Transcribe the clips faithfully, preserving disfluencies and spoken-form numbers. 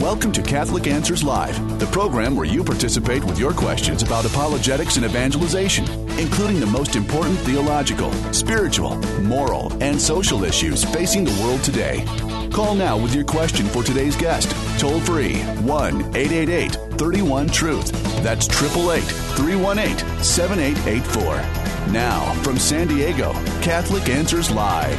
Welcome to Catholic Answers Live, the program where you participate with your questions about apologetics and evangelization, including the most important theological, spiritual, moral, and social issues facing the world today. Call now with your question for today's guest. Toll free, one eight eight eight, three one, truth. That's eight eight eight, three one eight, seven eight eight four. Now, from San Diego, Catholic Answers Live.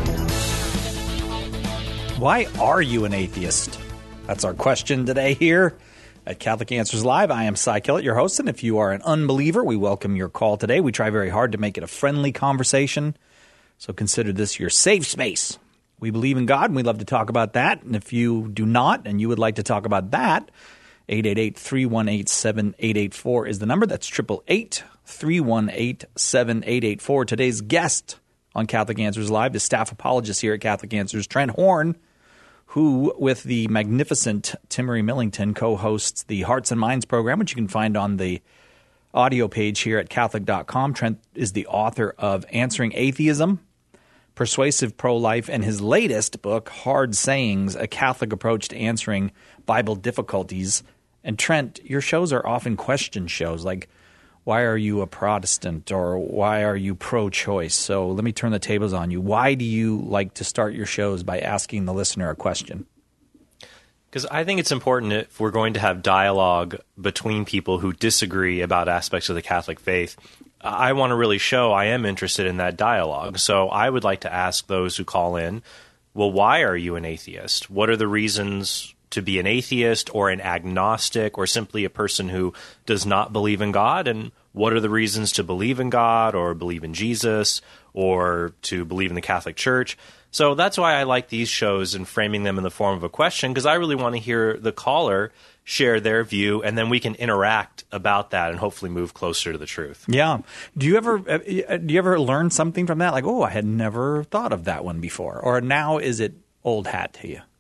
Why are you an atheist? That's our question today here at Catholic Answers Live. I am Cy Kellett, your host, and if you are an unbeliever, we welcome your call today. We try very hard to make it a friendly conversation, so consider this your safe space. We believe in God, and we love to talk about that, and if you do not and you would like to talk about that, eight eight eight, three one eight, seven eight eight four is the number. That's eight eight eight, three one eight, seven eight eight four. Today's guest on Catholic Answers Live is staff apologist here at Catholic Answers, Trent Horn, who, with the magnificent Timmery Millington, co-hosts the Hearts and Minds program, which you can find on the audio page here at Catholic dot com. Trent is the author of Answering Atheism, Persuasive Pro-Life, and his latest book, Hard Sayings, A Catholic Approach to Answering Bible Difficulties. And Trent, your shows are often question shows, like, why are you a Protestant, or why are you pro-choice? So let me turn the tables on you. Why do you like to start your shows by asking the listener a question? Because I think it's important if we're going to have dialogue between people who disagree about aspects of the Catholic faith. I want to really show I am interested in that dialogue. So I would like to ask those who call in, well, why are you an atheist? What are the reasons to be an atheist or an agnostic or simply a person who does not believe in God? And what are the reasons to believe in God or believe in Jesus or to believe in the Catholic Church? So that's why I like these shows and framing them in the form of a question, because I really want to hear the caller share their view, and then we can interact about that and hopefully move closer to the truth. Yeah. Do you ever do you ever learn something from that? Like, oh, I had never thought of that one before. Or now is it old hat to you?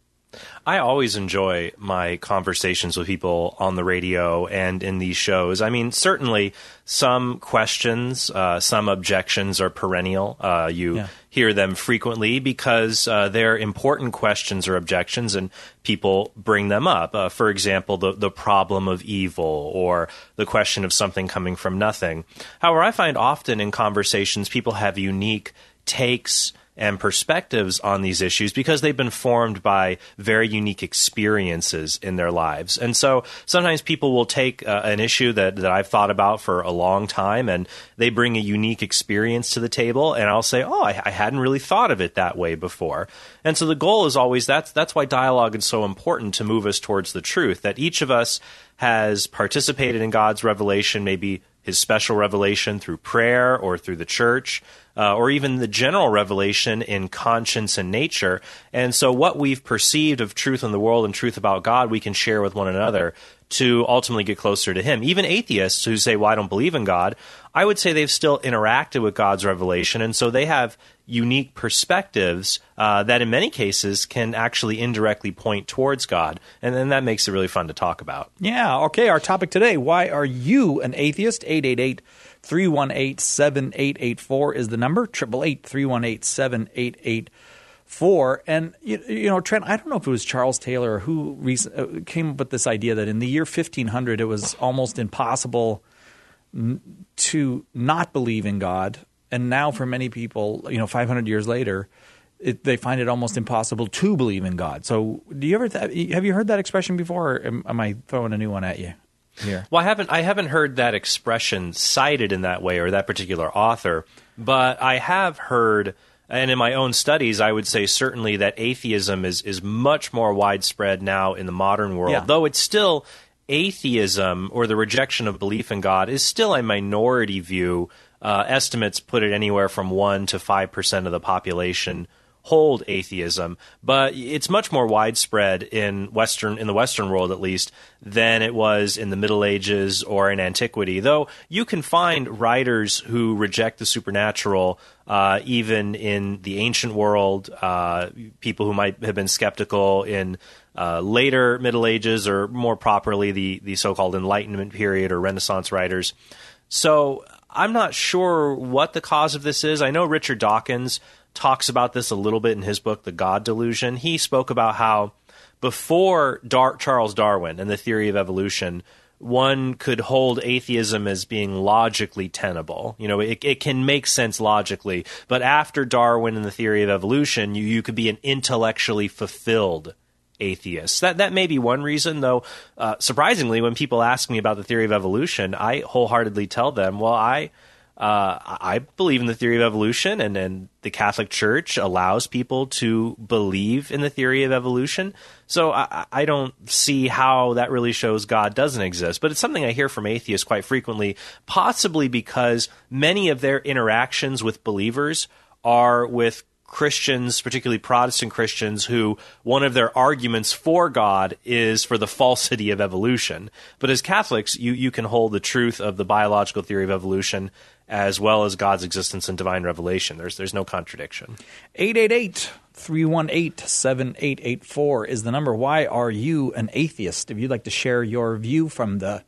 I always enjoy my conversations with people on the radio and in these shows. I mean, certainly some questions, uh, some objections are perennial. Uh, you yeah. hear them frequently because uh, they're important questions or objections, and people bring them up. Uh, for example, the, the problem of evil or the question of something coming from nothing. However, I find often in conversations people have unique takes and perspectives on these issues because they've been formed by very unique experiences in their lives. And so sometimes people will take uh, an issue that, that I've thought about for a long time, and they bring a unique experience to the table, and I'll say, oh, I, I hadn't really thought of it that way before. And so the goal is always, that's, that's why dialogue is so important to move us towards the truth, that each of us has participated in God's revelation, maybe his special revelation through prayer or through the church, uh, or even the general revelation in conscience and nature. And so what we've perceived of truth in the world and truth about God, we can share with one another to ultimately get closer to him. Even atheists who say, well, I don't believe in God, I would say they've still interacted with God's revelation, and so they have unique perspectives uh, that in many cases can actually indirectly point towards God, and then that makes it really fun to talk about. Yeah, okay, our topic today, why are you an atheist? eight eight eight, three one eight, seven eight eight four is the number, eight eight eight, three one eight, seven eight eight four. And, you, you know, Trent, I don't know if it was Charles Taylor or who recent, uh, came up with this idea that in the year fifteen hundred, it was almost impossible n- to not believe in God. And now for many people, you know, five hundred years later, it, they find it almost impossible to believe in God. So do you ever th- have you heard that expression before, or am, am I throwing a new one at you here? Well, I haven't I haven't heard that expression cited in that way or that particular author, but I have heard, and in my own studies, I would say certainly that atheism is, is much more widespread now in the modern world, yeah. though it's still atheism or the rejection of belief in God is still a minority view. Uh, estimates put it anywhere from one to five percent of the population hold atheism, but it's much more widespread in Western, in the Western world at least, than it was in the Middle Ages or in antiquity. Though you can find writers who reject the supernatural, uh, even in the ancient world, uh, people who might have been skeptical in uh, later Middle Ages, or more properly the the so-called Enlightenment period or Renaissance writers. So I'm not sure what the cause of this is. I know Richard Dawkins talks about this a little bit in his book, The God Delusion. He spoke about how before Dar- Charles Darwin and the theory of evolution, one could hold atheism as being logically tenable. You know, it, it can make sense logically. But after Darwin and the theory of evolution, you, you could be an intellectually fulfilled atheist. That that may be one reason, though. Uh, surprisingly, when people ask me about the theory of evolution, I wholeheartedly tell them, well, I uh, I believe in the theory of evolution, and, and the Catholic Church allows people to believe in the theory of evolution. So I, I don't see how that really shows God doesn't exist. But it's something I hear from atheists quite frequently, possibly because many of their interactions with believers are with Christians, particularly Protestant Christians, who one of their arguments for God is for the falsity of evolution. But as Catholics, you, you can hold the truth of the biological theory of evolution as well as God's existence and divine revelation. There's there's no contradiction. eight eight eight, three one eight, seven eight eight four is the number. Why are you an atheist? If you'd like to share your view from the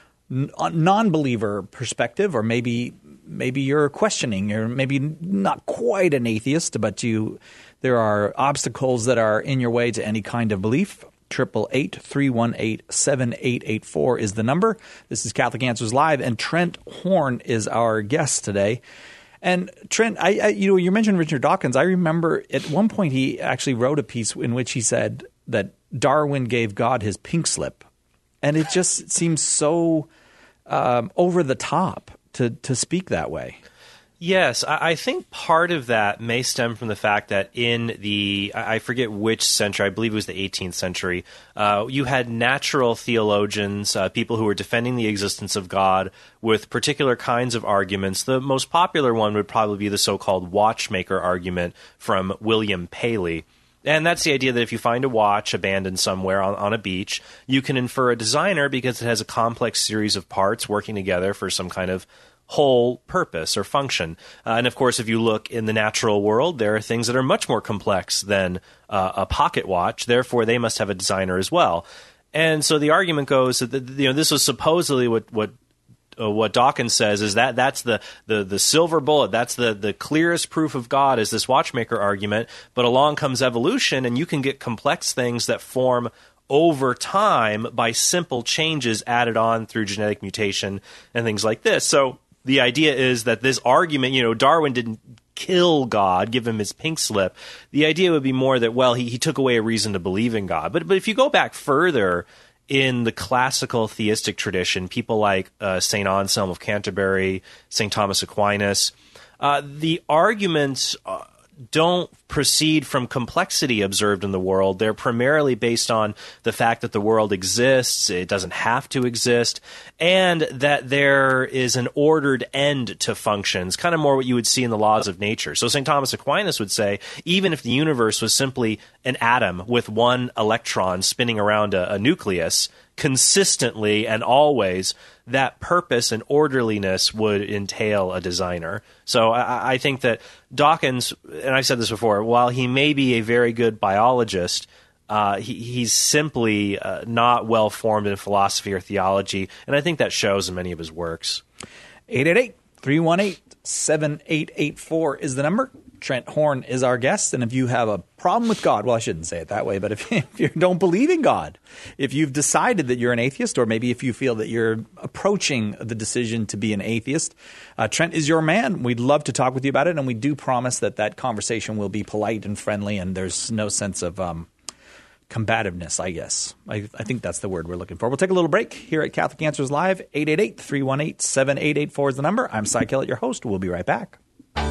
non-believer perspective, or maybe maybe you're questioning, or maybe not quite an atheist, but you there are obstacles that are in your way to any kind of belief. Triple eight three one eight seven eight eight four is the number. This is Catholic Answers Live, and Trent Horn is our guest today. And Trent, I, I you know you mentioned Richard Dawkins. I remember at one point he actually wrote a piece in which he said that Darwin gave God his pink slip, and it just seems so um, over the top to to speak that way. Yes, I think part of that may stem from the fact that in the, I forget which century, I believe it was the eighteenth century, uh, you had natural theologians, uh, people who were defending the existence of God with particular kinds of arguments. The most popular one would probably be the so-called watchmaker argument from William Paley. And that's the idea that if you find a watch abandoned somewhere on, on a beach, you can infer a designer because it has a complex series of parts working together for some kind of whole purpose or function. Uh, and of course, if you look in the natural world, there are things that are much more complex than uh, a pocket watch. Therefore, they must have a designer as well. And so the argument goes that the, you know this was supposedly what what uh, what Dawkins says is that that's the, the the silver bullet. That's the the clearest proof of God is this watchmaker argument. But along comes evolution, and you can get complex things that form over time by simple changes added on through genetic mutation and things like this. So the idea is that this argument, you know, Darwin didn't kill God, give him his pink slip. The idea would be more that, well, he, he took away a reason to believe in God. But but if you go back further in the classical theistic tradition, people like uh, Saint Anselm of Canterbury, Saint Thomas Aquinas, uh, the arguments uh, don't proceed from complexity observed in the world. They're primarily based on the fact that the world exists, it doesn't have to exist, and that there is an ordered end to functions, kind of more what you would see in the laws of nature. So Saint Thomas Aquinas would say, even if the universe was simply an atom with one electron spinning around a, a nucleus, consistently and always, that purpose and orderliness would entail a designer. So I, I think that Dawkins, and I've said this before, while he may be a very good biologist, uh, he, he's simply uh, not well formed in philosophy or theology, and I think that shows in many of his works. eight eight eight, three one eight, seven eight eight four is the number. Trent Horn is our guest, and if you have a problem with God, well, I shouldn't say it that way, but if, if you don't believe in God, if you've decided that you're an atheist, or maybe if you feel that you're approaching the decision to be an atheist, uh, Trent is your man. We'd love to talk with you about it, and we do promise that that conversation will be polite and friendly, and there's no sense of um, combativeness, I guess. I, I think that's the word we're looking for. We'll take a little break here at Catholic Answers Live. eight eight eight, three one eight, seven eight eight four is the number. I'm Cy Kellett, your host. We'll be right back.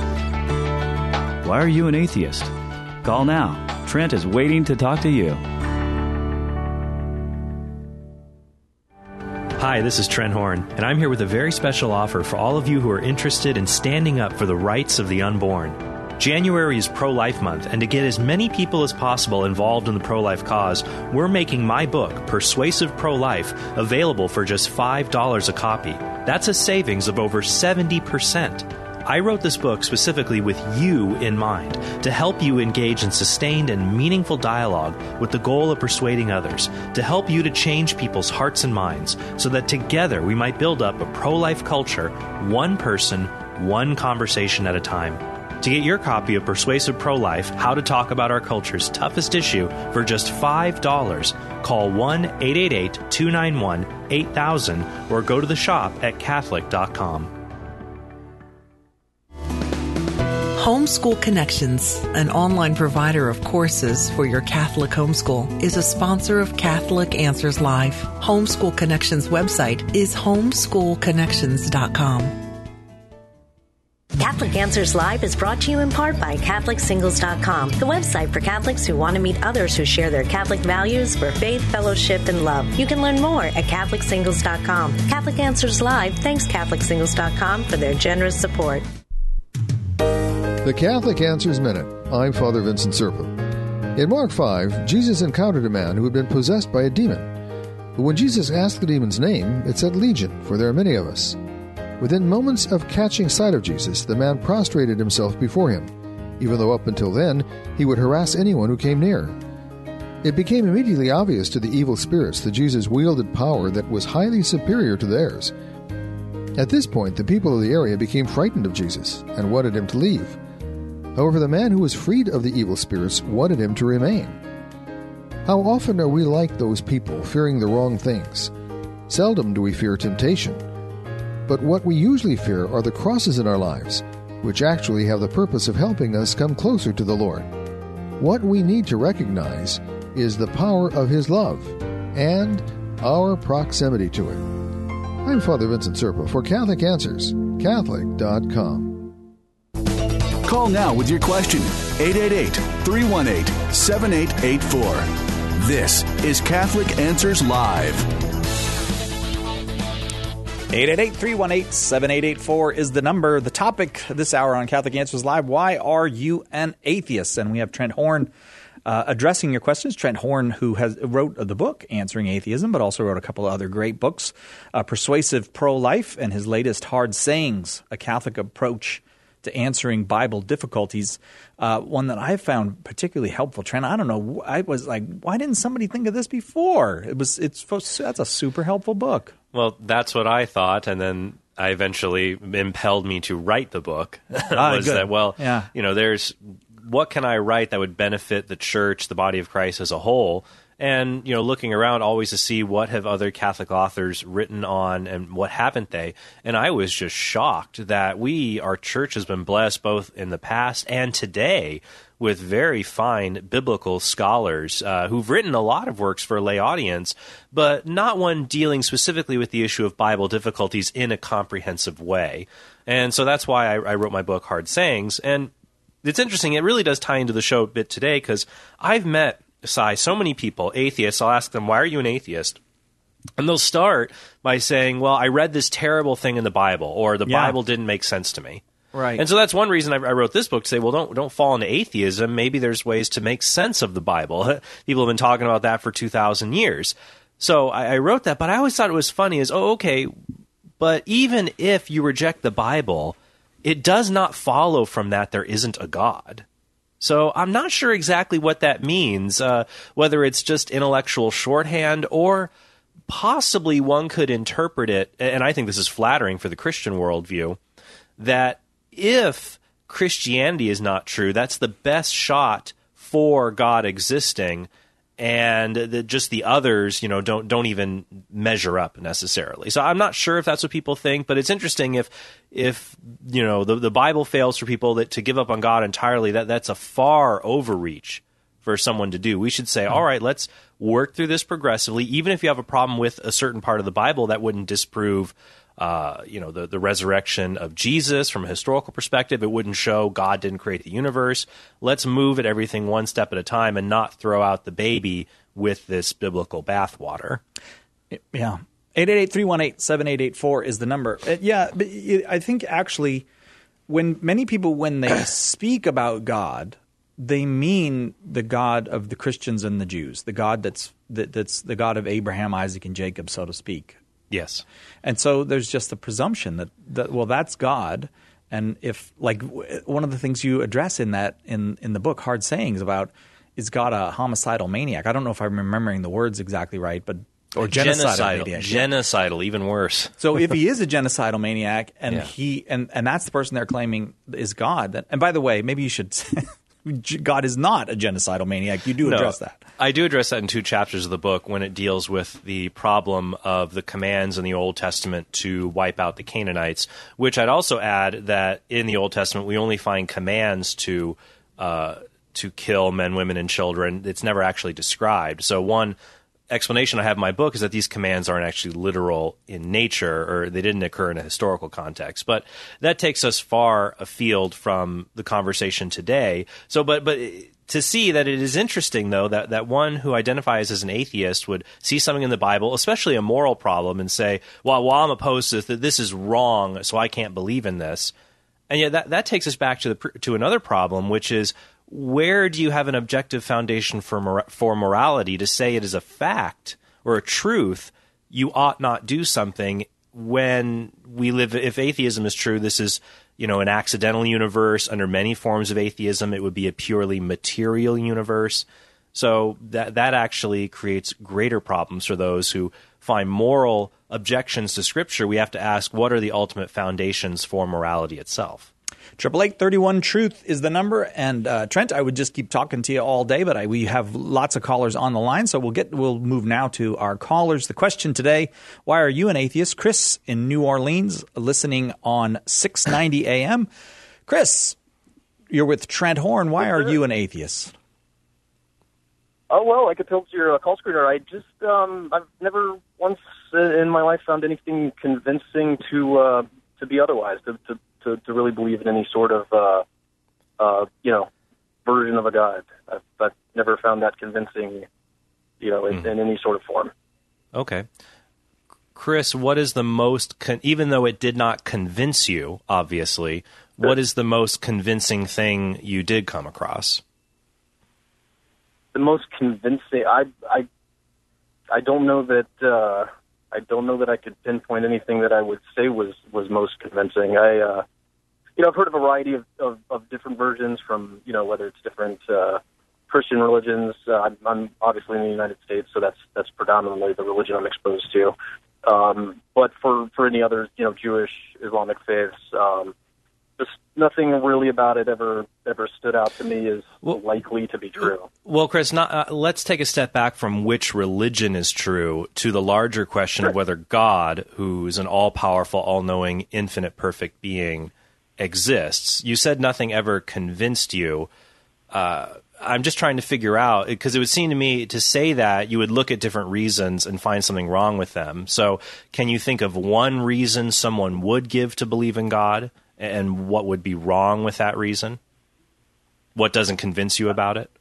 Why are you an atheist? Call now. Trent is waiting to talk to you. Hi, this is Trent Horn, and I'm here with a very special offer for all of you who are interested in standing up for the rights of the unborn. January is Pro-Life Month, and to get as many people as possible involved in the pro-life cause, we're making my book, Persuasive Pro-Life, available for just five dollars a copy. That's a savings of over seventy percent. I wrote this book specifically with you in mind, to help you engage in sustained and meaningful dialogue with the goal of persuading others, to help you to change people's hearts and minds, so that together we might build up a pro-life culture, one person, one conversation at a time. To get your copy of Persuasive Pro-Life, How to Talk About Our Culture's Toughest Issue for just five dollars, call one eight eight eight, two nine one, eight thousand or go to the shop at Catholic dot com. Homeschool Connections, an online provider of courses for your Catholic homeschool, is a sponsor of Catholic Answers Live. Homeschool Connections website is homeschool connections dot com. Catholic Answers Live is brought to you in part by Catholic Singles dot com, the website for Catholics who want to meet others who share their Catholic values for faith, fellowship, and love. You can learn more at Catholic Singles dot com. Catholic Answers Live thanks Catholic Singles dot com for their generous support. The Catholic Answers Minute. I'm Father Vincent Serpa. In Mark five, Jesus encountered a man who had been possessed by a demon. But when Jesus asked the demon's name, it said Legion, for there are many of us. Within moments of catching sight of Jesus, the man prostrated himself before him, even though up until then he would harass anyone who came near. It became immediately obvious to the evil spirits that Jesus wielded power that was highly superior to theirs. At this point, the people of the area became frightened of Jesus and wanted him to leave. However, the man who was freed of the evil spirits wanted him to remain. How often are we like those people, fearing the wrong things? Seldom do we fear temptation. But what we usually fear are the crosses in our lives, which actually have the purpose of helping us come closer to the Lord. What we need to recognize is the power of His love and our proximity to it. I'm Father Vincent Serpa for Catholic Answers, Catholic dot com. Call now with your question, eight eight eight, three one eight, seven eight eight four. This is Catholic Answers Live. eight eight eight, three one eight, seven eight eight four is the number. The topic this hour on Catholic Answers Live, why are you an atheist? And we have Trent Horn uh, addressing your questions. Trent Horn, who has wrote the book, Answering Atheism, but also wrote a couple of other great books, uh, Persuasive Pro-Life, and his latest, Hard Sayings, A Catholic Approach to Answering Bible Difficulties, uh, one that I found particularly helpful. Trent, I don't know, I was like, why didn't somebody think of this before? It was, it's that's a super helpful book. Well, that's what I thought, and then I eventually impelled me to write the book. Ah, was good. that, well, yeah. you know, there's what can I write that would benefit the church, the body of Christ as a whole? And, you know, looking around always to see what have other Catholic authors written on and what haven't they. And I was just shocked that we, our church has been blessed both in the past and today with very fine biblical scholars uh, who've written a lot of works for a lay audience, but not one dealing specifically with the issue of Bible difficulties in a comprehensive way. And so that's why I, I wrote my book, Hard Sayings. And it's interesting, it really does tie into the show a bit today, because I've met Sai, so many people, atheists, I'll ask them, why are you an atheist? And they'll start by saying, well, I read this terrible thing in the Bible, or the yeah. Bible didn't make sense to me. Right. And so that's one reason I, I wrote this book, to say, well, don't don't fall into atheism. Maybe there's ways to make sense of the Bible. People have been talking about that for two thousand years. So I, I wrote that, but I always thought it was funny is, oh, okay, but even if you reject the Bible, it does not follow from that there isn't a God. So I'm not sure exactly what that means, uh, whether it's just intellectual shorthand or possibly one could interpret it, and I think this is flattering for the Christian worldview, that if Christianity is not true, that's the best shot for God existing, and the, just the others, you know, don't don't even measure up necessarily. So I'm not sure if that's what people think, but it's interesting if if you know the the Bible fails for people that to give up on God entirely, that that's a far overreach for someone to do. We should say, all right, let's work through this progressively. Even if you have a problem with a certain part of the Bible, that wouldn't disprove Uh, you know, the, the resurrection of Jesus from a historical perspective. It wouldn't show God didn't create the universe. Let's move at everything one step at a time and not throw out the baby with this biblical bathwater. Yeah. eight eight eight, three one eight, seven eight eight four is the number. Uh, yeah, but I think actually when many people, when they speak about God, they mean the God of the Christians and the Jews, the God that's that, that's the God of Abraham, Isaac, and Jacob, so to speak. Yes. And so there's just the presumption that, that well, that's God. And if, like, one of the things you address in that, in, in the book, Hard Sayings, about is God a homicidal maniac? I don't know if I'm remembering the words exactly right, but Or genocidal, genocidal maniac. Genocidal, even worse. So if he is a genocidal maniac, and Yeah. he and, and that's the person they're claiming is God, then, and by the way, maybe you should God is not a genocidal maniac. You do address that. I do address that in two chapters of the book when it deals with the problem of the commands in the Old Testament to wipe out the Canaanites, which I'd also add that in the Old Testament we only find commands to uh, to kill men, women, and children. It's never actually described. So one explanation I have in my book is that these commands aren't actually literal in nature, or they didn't occur in a historical context. But that takes us far afield from the conversation today. So, but but to see that it is interesting, though, that, that one who identifies as an atheist would see something in the Bible, especially a moral problem, and say, well, well I'm opposed to this, this is wrong, so I can't believe in this. And yet that, that takes us back to the to another problem, which is, where do you have an objective foundation for mor- for morality to say it is a fact or a truth you ought not do something when we live? If atheism is true, this is, you know, an accidental universe. Under many forms of atheism, it would be a purely material universe. So that that actually creates greater problems for those who find moral objections to Scripture. We have to ask, what are the ultimate foundations for morality itself? Triple eight thirty one truth is the number, and uh, Trent, I would just keep talking to you all day, but I, we have lots of callers on the line, so we'll get we'll move now to our callers. The question today: why are you an atheist? Chris in New Orleans, listening on six ninety A M. Chris, you're with Trent Horn. Why are you an atheist? Oh well, I could tell to your uh, call screener. I just um, I've never once in my life found anything convincing to uh, to be otherwise. To, to To, to really believe in any sort of, uh, uh, you know, version of a God. I've, I've never found that convincing, you know, in, mm. in any sort of form. Okay. Chris, what is the most, con- even though it did not convince you, obviously, sure. what is the most convincing thing you did come across? The most convincing, I, I, I don't know that, uh, I don't know that I could pinpoint anything that I would say was, was most convincing. I, uh, you know, I've heard a variety of, of, of different versions from, you know, whether it's different uh, Christian religions. Uh, I'm, I'm obviously in the United States, so that's that's predominantly the religion I'm exposed to. Um, but for, for any other, you know, Jewish, Islamic faiths, um, just nothing really about it ever ever stood out to me as well, likely to be true. Well, Chris, not, uh, let's take a step back from which religion is true to the larger question sure. of whether God, who's an all-powerful, all-knowing, infinite, perfect being, exists. You said nothing ever convinced you. Uh, I'm just trying to figure out, because it would seem to me to say that you would look at different reasons and find something wrong with them. So can you think of one reason someone would give to believe in God? And what would be wrong with that reason? What doesn't convince you about it?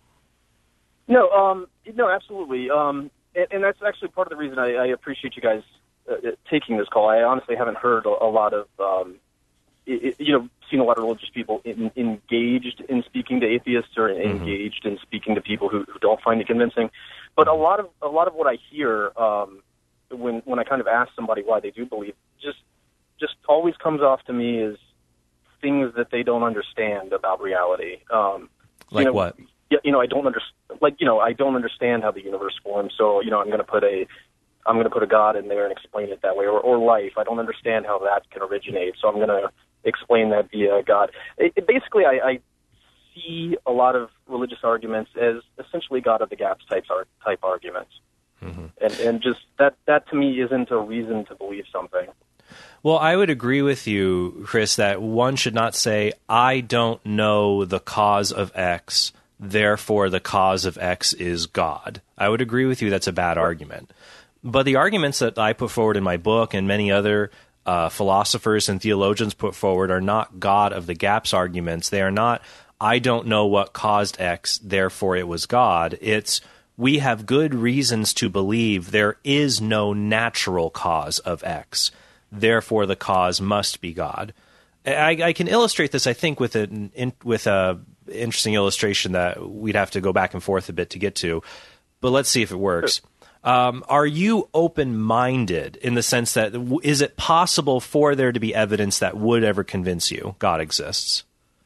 No, um, no, absolutely. Um, and, and that's actually part of the reason I, I appreciate you guys uh, taking this call. I honestly haven't heard a, a lot of, um, it, you know, seen a lot of religious people in, engaged in speaking to atheists or mm-hmm. engaged in speaking to people who, who don't find it convincing. But a lot of a lot of what I hear um, when when I kind of ask somebody why they do believe, just just always comes off to me as things that they don't understand about reality. Um, like you know, what? You know, I don't understand. Like, you know, I don't understand how the universe forms. So, you know, I'm going to put a, I'm going to put a God in there and explain it that way, or, or life. I don't understand how that can originate. So I'm going to explain that via God. It, it basically, I, I see a lot of religious arguments as essentially God of the gaps types type arguments, mm-hmm. and and just that that to me isn't a reason to believe something. Well, I would agree with you, Chris, that one should not say, I don't know the cause of X, therefore the cause of X is God. I would agree with you that's a bad argument. But the arguments that I put forward in my book and many other uh, philosophers and theologians put forward are not God of the gaps arguments. They are not, I don't know what caused X, therefore it was God. It's, we have good reasons to believe there is no natural cause of X. Therefore, the cause must be God. I, I can illustrate this, I think, with an in, with a interesting illustration that we'd have to go back and forth a bit to get to. But let's see if it works. Sure. Um, are you open-minded in the sense that is it possible for there to be evidence that would ever convince you God exists?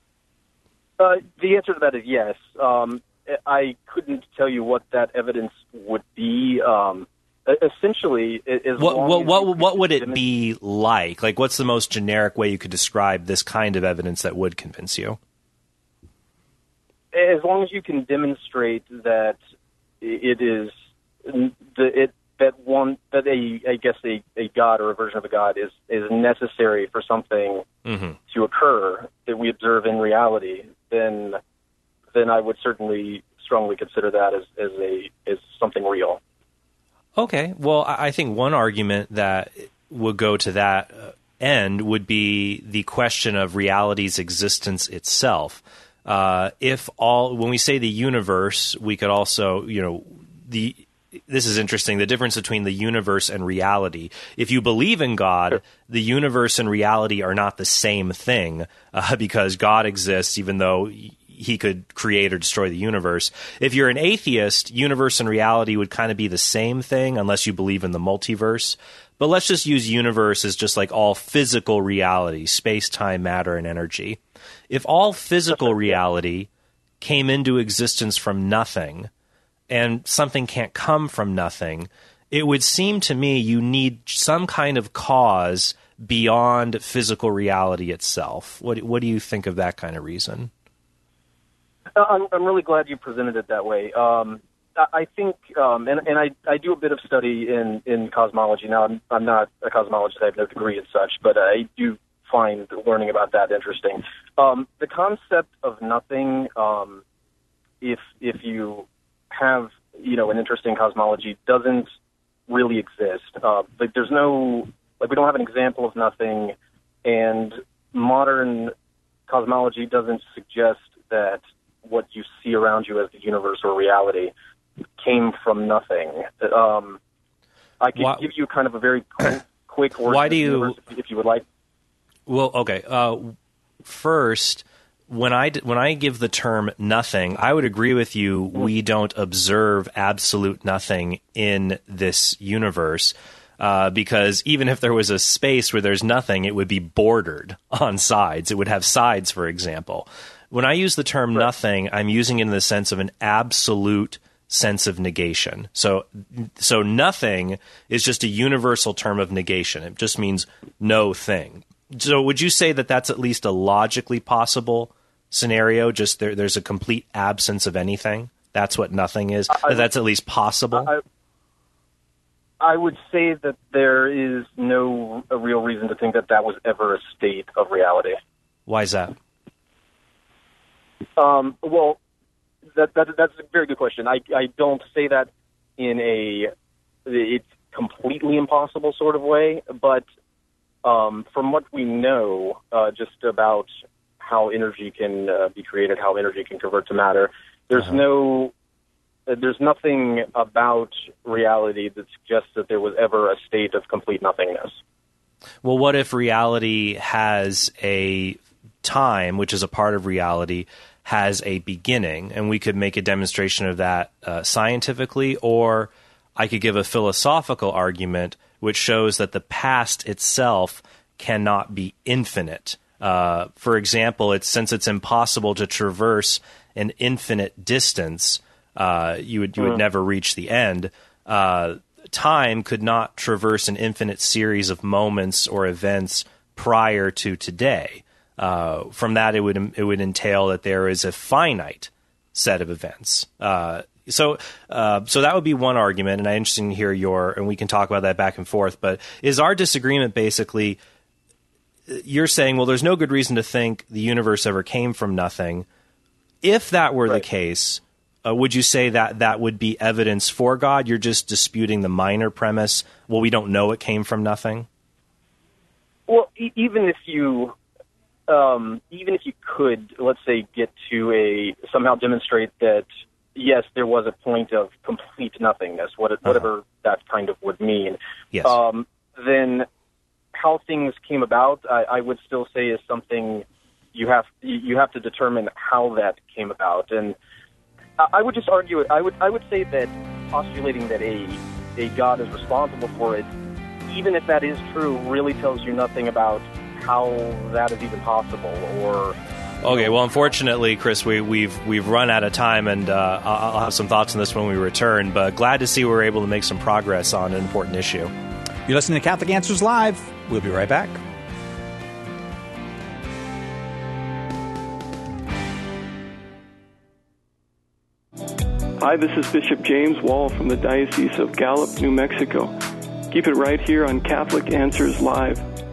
Uh, the answer to that is yes. Um, I couldn't tell you what that evidence would be. Um, essentially, as what long what as what, you what would it demonstrate- be like? Like, what's the most generic way you could describe this kind of evidence that would convince you? As long as you can demonstrate that it is the it that one that a I guess a, a god or a version of a god is is necessary for something Mm-hmm. to occur that we observe in reality, then then I would certainly strongly consider that as, as a as something real. Okay. Well, I I think one argument that would go to that uh, end would be the question of reality's existence itself. Uh, if all, when we say the universe, we could also, you know, the this is interesting, the difference between the universe and reality. If you believe in God, sure. the universe and reality are not the same thing uh, because God exists even though he could create or destroy the universe. If you're an atheist, universe and reality would kind of be the same thing unless you believe in the multiverse. But let's just use universe as just like all physical reality, space, time, matter, and energy. If all physical reality came into existence from nothing, and something can't come from nothing, it would seem to me you need some kind of cause beyond physical reality itself. What, what do you think of that kind of reason? I'm, I'm really glad you presented it that way. Um, I, I think, um, and, and I, I do a bit of study in, in cosmology. Now, I'm, I'm not a cosmologist. I have no degree as such, but I do find learning about that interesting. Um, the concept of nothing, um, if if you have, you know, an interest in cosmology, doesn't really exist. Uh, like, there's no, like, we don't have an example of nothing, and modern cosmology doesn't suggest that what you see around you as the universe or reality came from nothing. Um, I could Why, give you kind of a very quick, quick origin why do you, universe if, if you would like. Well, okay. Uh, first, when I, when I give the term nothing, I would agree with you. We don't observe absolute nothing in this universe uh, because even if there was a space where there's nothing, it would be bordered on sides. It would have sides, for example. When I use the term right. nothing, I'm using it in the sense of an absolute sense of negation. So, so nothing is just a universal term of negation. It just means no thing. So would you say that that's at least a logically possible scenario? Just there, there's a complete absence of anything? That's what nothing is? I, that's at least possible? I, I would say that there is no a real reason to think that that was ever a state of reality. Why is that? Um, well, that, that that's a very good question. I, I don't say that in a it's completely impossible sort of way, but um, from what we know uh, just about how energy can uh, be created, how energy can convert to matter, there's uh-huh. no uh, there's nothing about reality that suggests that there was ever a state of complete nothingness. Well, what if reality has a time, which is a part of reality, has a beginning, and we could make a demonstration of that uh, scientifically, or I could give a philosophical argument which shows that the past itself cannot be infinite. Uh, for example, it's since it's impossible to traverse an infinite distance, uh, you would you would mm. never reach the end. Uh, time could not traverse an infinite series of moments or events prior to today. Uh, from that, it would it would entail that there is a finite set of events. Uh, so, uh, so that would be one argument, and I'm interested to hear your, and we can talk about that back and forth. But is our disagreement basically? You're saying, well, there's no good reason to think the universe ever came from nothing. If that were right. the case, uh, would you say that that would be evidence for God? You're just disputing the minor premise. Well, we don't know it came from nothing. Well, e- even if you. Um, even if you could, let's say, get to a somehow demonstrate that yes, there was a point of complete nothingness, what, whatever uh-huh. that kind of would mean. Yes. Um, then how things came about, I, I would still say is something you have you have to determine how that came about. And I would just argue it. I would I would say that postulating that a a God is responsible for it, even if that is true, really tells you nothing about how that is even possible, or Okay, well, unfortunately, Chris, we, we've we've run out of time, and uh, I'll, I'll have some thoughts on this when we return, but glad to see we're able to make some progress on an important issue. You're listening to Catholic Answers Live. We'll be right back. Hi, this is Bishop James Wall from the Diocese of Gallup, New Mexico. Keep it right here on Catholic Answers Live.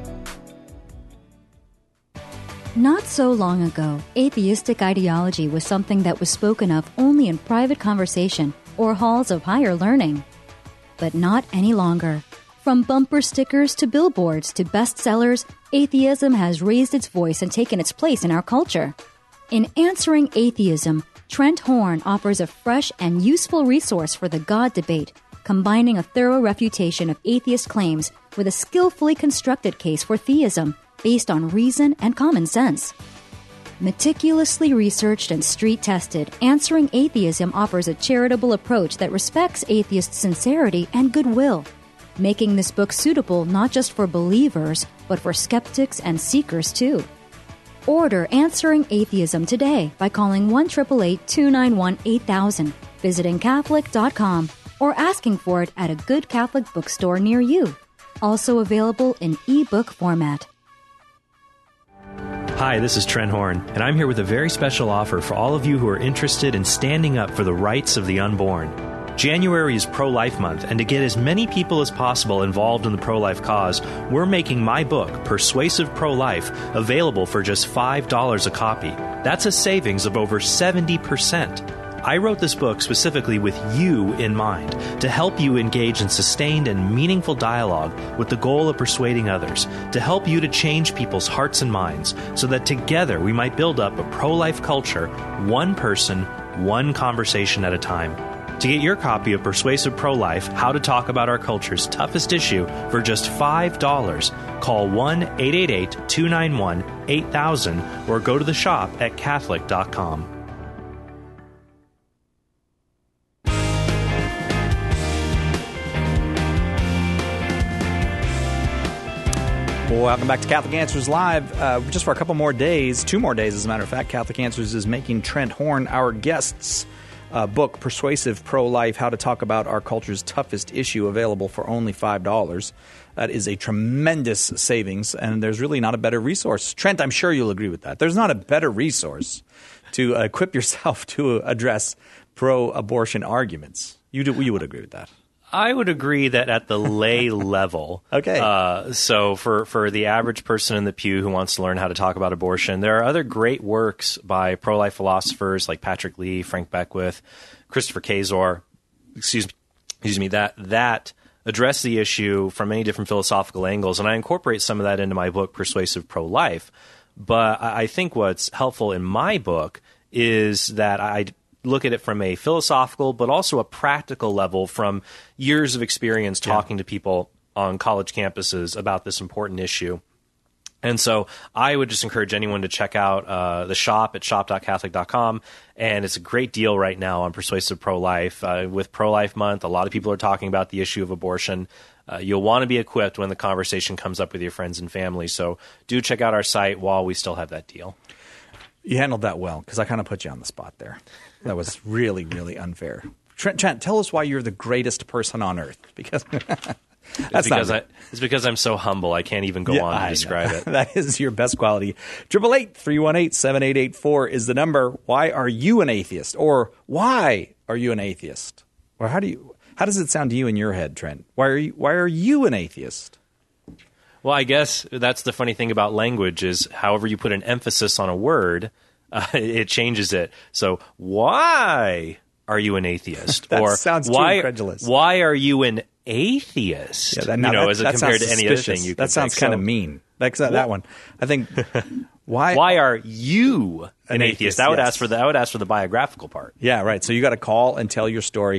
Not so long ago, atheistic ideology was something that was spoken of only in private conversation or halls of higher learning. But not any longer. From bumper stickers to billboards to bestsellers, atheism has raised its voice and taken its place in our culture. In Answering Atheism, Trent Horn offers a fresh and useful resource for the God debate, combining a thorough refutation of atheist claims with a skillfully constructed case for theism based on reason and common sense. Meticulously researched and street-tested, Answering Atheism offers a charitable approach that respects atheists' sincerity and goodwill, making this book suitable not just for believers, but for skeptics and seekers too. Order Answering Atheism today by calling one eight eight eight, two nine one, eight thousand, visiting Catholic dot com, or asking for it at a good Catholic bookstore near you. Also available in e-book format. Hi, this is Trent Horn, and I'm here with a very special offer for all of you who are interested in standing up for the rights of the unborn. January is Pro-Life Month, and to get as many people as possible involved in the pro-life cause, we're making my book, Persuasive Pro-Life, available for just five dollars a copy. That's a savings of over seventy percent. I wrote this book specifically with you in mind, to help you engage in sustained and meaningful dialogue with the goal of persuading others, to help you to change people's hearts and minds, so that together we might build up a pro-life culture, one person, one conversation at a time. To get your copy of Persuasive Pro-Life, How to Talk About Our Culture's Toughest Issue for just five dollars, call one eight eight eight, two nine one, eight thousand or go to the shop at Catholic dot com. Welcome back to Catholic Answers Live. Uh, just for a couple more days, two more days as a matter of fact, Catholic Answers is making Trent Horn our guest's uh, book, Persuasive Pro-Life, How to Talk About Our Culture's Toughest Issue, available for only five dollars. That is a tremendous savings, and there's really not a better resource. Trent, I'm sure you'll agree with that. There's not a better resource to equip yourself to address pro-abortion arguments. You, do, you would agree with that. I would agree that at the lay level, okay. Uh, so for, for the average person in the pew who wants to learn how to talk about abortion, there are other great works by pro-life philosophers like Patrick Lee, Frank Beckwith, Christopher Kazor, excuse, excuse me, that that address the issue from many different philosophical angles, and I incorporate some of that into my book, Persuasive Pro-Life. But I think what's helpful in my book is that I look at it from a philosophical but also a practical level from years of experience talking yeah. to people on college campuses about this important issue. And so I would just encourage anyone to check out uh, the shop at shop dot catholic dot com, and it's a great deal right now on Persuasive Pro-Life. Uh, with Pro-Life Month, a lot of people are talking about the issue of abortion. Uh, you'll want to be equipped when the conversation comes up with your friends and family, so do check out our site while we still have that deal. You handled that well, because I kind of put you on the spot there. That was really, really unfair. Trent, Trent, tell us why you're the greatest person on earth. Because that's it's because I, it's because I'm so humble. I can't even go yeah, on to I describe know. it. That is your best quality. Triple eight three one eight seven eight eight four is the number. Why are you an atheist? Or why are you an atheist? Or how do you? How does it sound to you in your head, Trent? Why are you? Why are you an atheist? Well, I guess that's the funny thing about language is however you put an emphasis on a word, uh, it changes it. So why are you an atheist? That or sounds why, too incredulous. Why are you an atheist? Yeah, that, you now, know, that, as that compared to any suspicious. other thing you That could sounds think. kind of So, mean. That's that, that one. I think why why are you an, an atheist? atheist? I would yes. ask for the I would ask for the biographical part. Yeah, right. So you got to call and tell your story.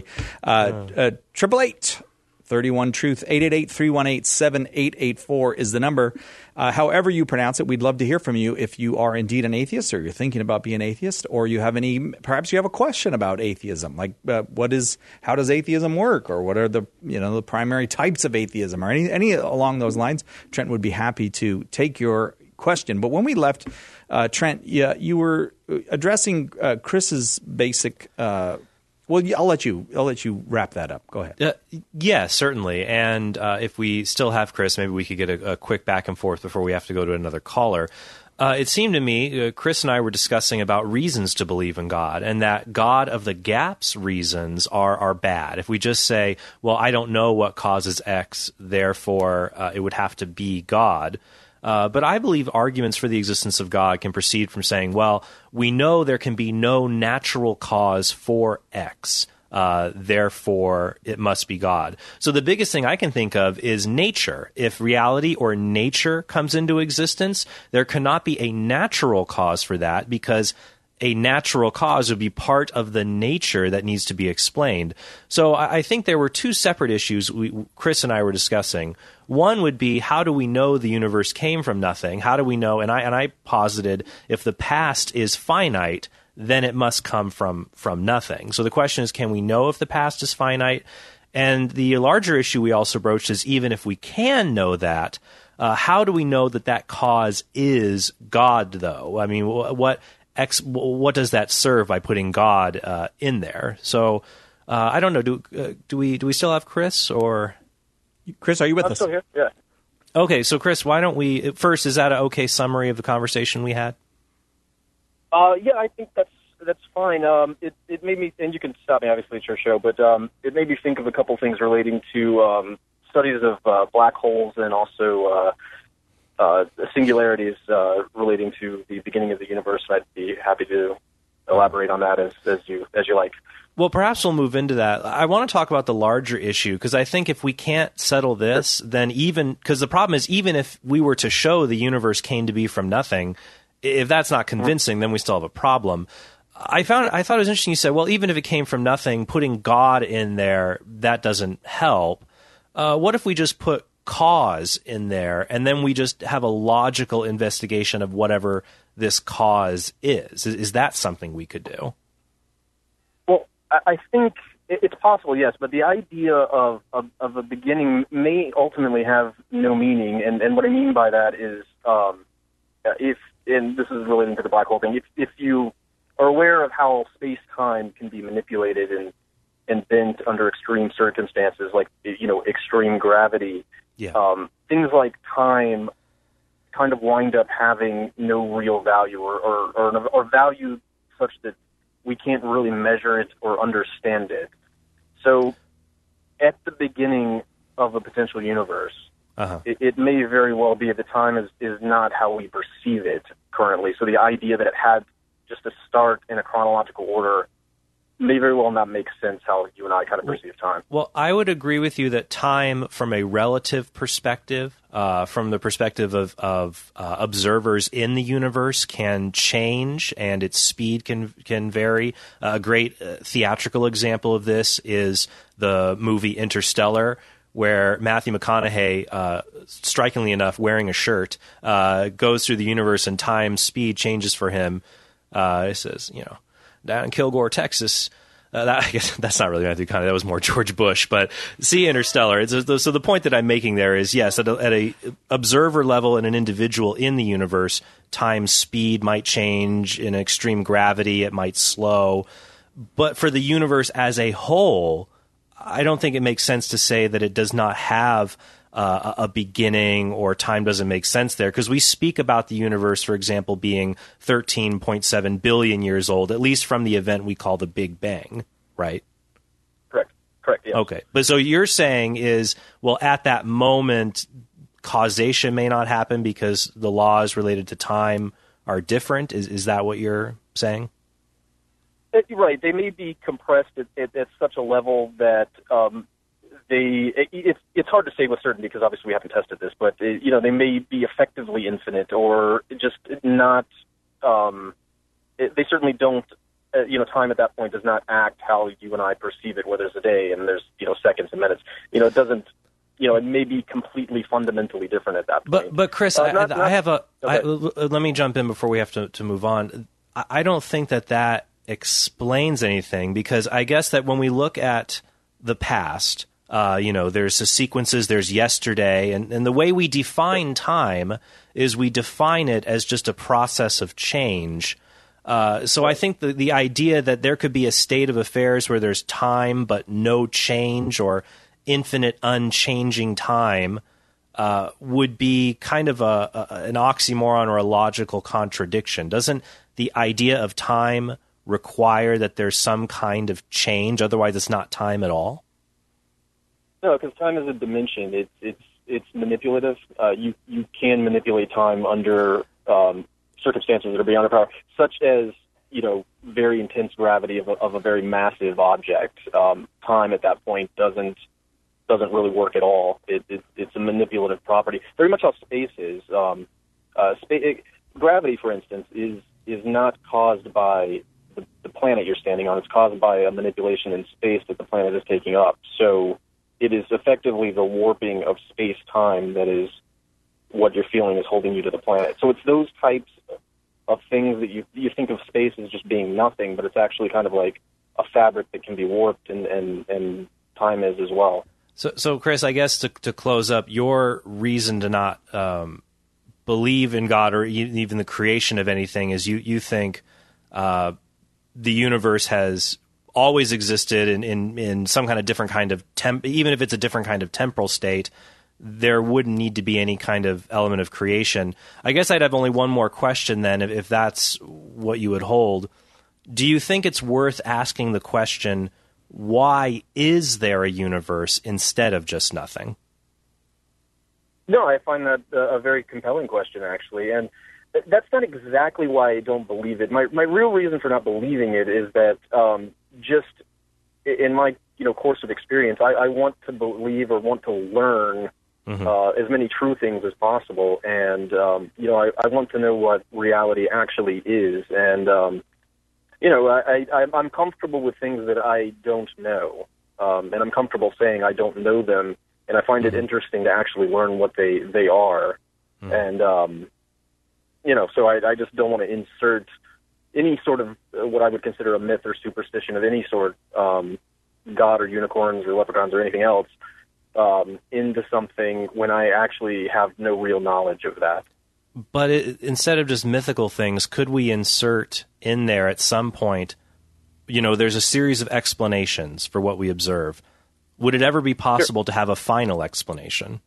Triple eight thirty-one truth eight eight eight three one eight seven eight eight four is the number. Uh, however you pronounce it, we'd love to hear from you if you are indeed an atheist, or you're thinking about being an atheist, or you have any. Perhaps you have a question about atheism, like uh, what is how does atheism work, or what are the you know the primary types of atheism, or any any along those lines. Trent would be happy to take your question. But when we left, uh, Trent, yeah, you were addressing uh, Chris's basic. Uh, well, I'll let you. I'll let you wrap that up. Go ahead. Uh, yeah, certainly. And uh, if we still have Chris, maybe we could get a, a quick back and forth before we have to go to another caller. Uh, it seemed to me, uh, Chris and I were discussing about reasons to believe in God, and that God of the gaps reasons are are bad. If we just say, well, I don't know what causes X, therefore uh, it would have to be God. Uh, but I believe arguments for the existence of God can proceed from saying, well, we know there can be no natural cause for X. Uh, therefore, it must be God. So the biggest thing I can think of is nature. If reality or nature comes into existence, there cannot be a natural cause for that, because a natural cause would be part of the nature that needs to be explained. So I, I think there were two separate issues we, Chris and I were discussing. One would be, how do we know the universe came from nothing? How do we know? And I and I posited, if the past is finite, then it must come from from nothing. So the question is, can we know if the past is finite? And the larger issue we also broached is, even if we can know that, uh, how do we know that that cause is God, though? I mean, what ex, what does that serve by putting God uh, in there? So uh, I don't know. Do uh, do we do we still have Chris, or Chris? Are you with I'm us? still here. Yeah. Okay, so Chris, why don't we first? Is that an okay summary of the conversation we had? Uh, yeah, I think that's that's fine. Um, it it made me, and you can stop me, obviously, it's your show, but um, it made me think of a couple things relating to um, studies of uh, black holes, and also uh, uh, singularities uh, relating to the beginning of the universe. I'd be happy to elaborate on that as as you as you like. Well, perhaps we'll move into that. I want to talk about the larger issue, because I think if we can't settle this, then even because the problem is, even if we were to show the universe came to be from nothing, if that's not convincing, then we still have a problem. I found I thought it was interesting. You said, well, even if it came from nothing, putting God in there, that doesn't help. Uh, what if we just put cause in there, and then we just have a logical investigation of whatever this cause is? Is, is that something we could do? Well, I think it's possible, yes, but the idea of, of, of a beginning may ultimately have no meaning, and, and what I mean by that is, um, if and this is relating to the black hole thing, if, if you are aware of how space-time can be manipulated and, and bent under extreme circumstances, like, you know, extreme gravity, yeah. um, things like time kind of wind up having no real value, or, or, or, or value such that we can't really measure it or understand it. So at the beginning of a potential universe, Uh-huh. It, it may very well be at the time is, is not how we perceive it currently. So the idea that it had just a start in a chronological order may very well not make sense how you and I kind of perceive time. Well, I would agree with you that time, from a relative perspective, uh, from the perspective of, of uh, observers in the universe, can change, and its speed can can vary. Uh, a great uh, theatrical example of this is the movie Interstellar, where Matthew McConaughey, uh, strikingly enough, wearing a shirt, uh, goes through the universe, and time speed changes for him. Uh, it says, you know, down in Kilgore, Texas. Uh, that, I guess that's not really Matthew McConaughey. That was more George Bush. But see Interstellar. It's a, so the point that I'm making there is, yes, at a, at a observer level and an individual in the universe, time speed might change. In extreme gravity, it might slow. But for the universe as a whole, I don't think it makes sense to say that it does not have uh, a beginning, or time doesn't make sense there, because we speak about the universe, for example, being thirteen point seven billion years old, at least from the event we call the Big Bang, right? Correct. Correct. Yeah. Okay. But so you're saying is, well, at that moment, causation may not happen because the laws related to time are different. Is is that what you're saying? Right. They may be compressed at, at, at such a level that um, they it, it's it's hard to say with certainty, because obviously we haven't tested this, but it, you know, they may be effectively infinite, or just not. Um, it, they certainly don't. Uh, you know, time at that point does not act how you and I perceive it, where there's a day and there's, you know, seconds and minutes. You know, it doesn't. You know, it may be completely fundamentally different at that point. But but Chris, uh, I, not, I not, have a. okay. I, let me jump in before we have to, to move on. I, I don't think that that explains anything, because I guess that when we look at the past, Uh, you know, there's the sequences, there's yesterday, and, and the way we define time is we define it as just a process of change. Uh, so I think the, the idea that there could be a state of affairs where there's time but no change or infinite unchanging time uh, would be kind of a, a an oxymoron or a logical contradiction. Doesn't the idea of time require that there's some kind of change? Otherwise, it's not time at all? No, because time is a dimension. It's it's it's manipulative. Uh, you you can manipulate time under um, circumstances that are beyond our power, such as you know very intense gravity of a, of a very massive object. Um, time at that point doesn't doesn't really work at all. It, it, it's a manipulative property, very much how space is. Um, uh, spa- it, gravity, for instance, is is not caused by the, the planet you're standing on. It's caused by a manipulation in space that the planet is taking up. So it is effectively the warping of space-time that is what you're feeling is holding you to the planet. So it's those types of things that you you think of space as just being nothing, but it's actually kind of like a fabric that can be warped, and, and, and time is as well. So, so Chris, I guess to, to close up, your reason to not um, believe in God or even the creation of anything is you, you think uh, the universe has always existed in, in, in some kind of different kind of temp, even if it's a different kind of temporal state, there wouldn't need to be any kind of element of creation. I guess I'd have only one more question then, if, if that's what you would hold. Do you think it's worth asking the question, why is there a universe instead of just nothing? No, I find that uh, a very compelling question, actually, and th- that's not exactly why I don't believe it. My my real reason for not believing it is that um, just in my you know course of experience, I, I want to believe or want to learn mm-hmm. uh, as many true things as possible, and um, you know I, I want to know what reality actually is, and um, you know I, I I'm comfortable with things that I don't know, um, and I'm comfortable saying I don't know them, and I find mm-hmm. it interesting to actually learn what they they are, mm-hmm. and um, you know so I, I just don't want to insert any sort of uh, what I would consider a myth or superstition of any sort, um, God or unicorns or leprechauns or anything else, um, into something when I actually have no real knowledge of that. But it, instead of just mythical things, could we insert in there at some point, you know, there's a series of explanations for what we observe. Would it ever be possible sure. to have a final explanation?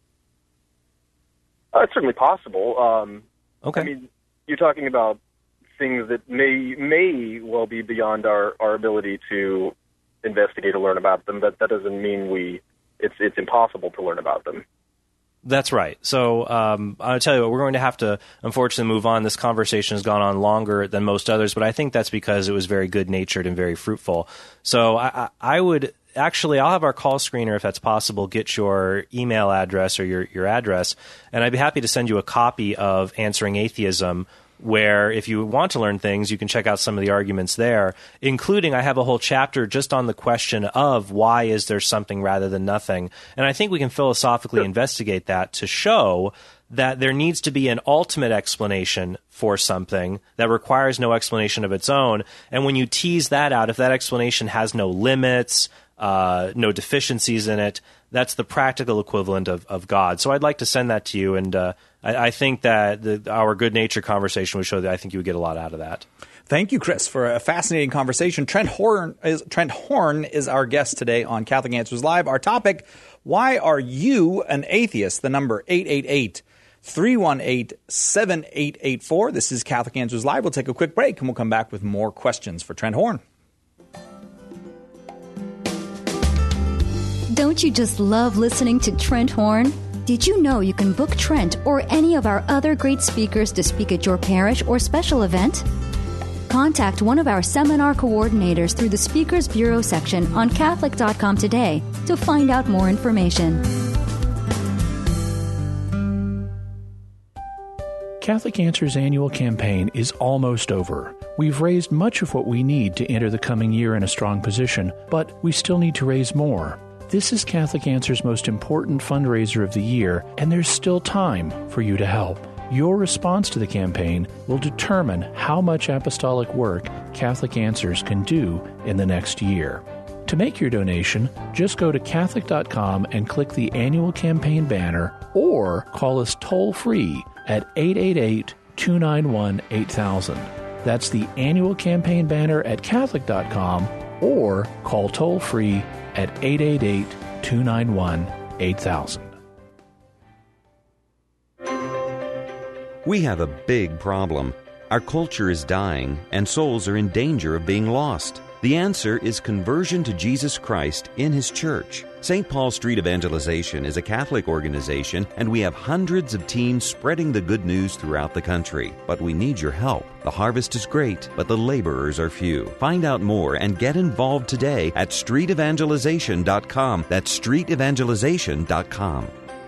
Uh, it's certainly possible. Um, okay. I mean, you're talking about things that may may well be beyond our, our ability to investigate or learn about them, but that doesn't mean we it's it's impossible to learn about them. That's right. So um, I'll tell you what, we're going to have to, unfortunately, move on. This conversation has gone on longer than most others, but I think that's because it was very good-natured and very fruitful. So I, I would actually, I'll have our call screener, if that's possible, get your email address or your, your address, and I'd be happy to send you a copy of Answering Atheism, where if you want to learn things, you can check out some of the arguments there, including I have a whole chapter just on the question of why is there something rather than nothing. And I think we can philosophically investigate that to show that there needs to be an ultimate explanation for something that requires no explanation of its own. And when you tease that out, if that explanation has no limits, uh, no deficiencies in it, that's the practical equivalent of, of God. So I'd like to send that to you, and uh, I, I think that the, our good-natured conversation would show that I think you would get a lot out of that. Thank you, Chris, for a fascinating conversation. Trent Horn is, Trent Horn is our guest today on Catholic Answers Live. Our topic, why are you an atheist? The number eight eight eight, three one eight, seven eight eight four. This is Catholic Answers Live. We'll take a quick break, and we'll come back with more questions for Trent Horn. Don't you just love listening to Trent Horn? Did you know you can book Trent or any of our other great speakers to speak at your parish or special event? Contact one of our seminar coordinators through the Speakers Bureau section on Catholic dot com today to find out more information. Catholic Answers annual campaign is almost over. We've raised much of what we need to enter the coming year in a strong position, but we still need to raise more. This is Catholic Answers' most important fundraiser of the year, and there's still time for you to help. Your response to the campaign will determine how much apostolic work Catholic Answers can do in the next year. To make your donation, just go to Catholic dot com and click the annual campaign banner or call us toll-free at eight eight eight, two nine one, eight thousand. That's the annual campaign banner at Catholic dot com or call toll-free at eight eight eight, two nine one, eight thousand. We have a big problem. Our culture is dying, and souls are in danger of being lost. The answer is conversion to Jesus Christ in His church. Saint Paul Street Evangelization is a Catholic organization, and we have hundreds of teams spreading the good news throughout the country. But we need your help. The harvest is great, but the laborers are few. Find out more and get involved today at street evangelization dot com. That's street evangelization dot com.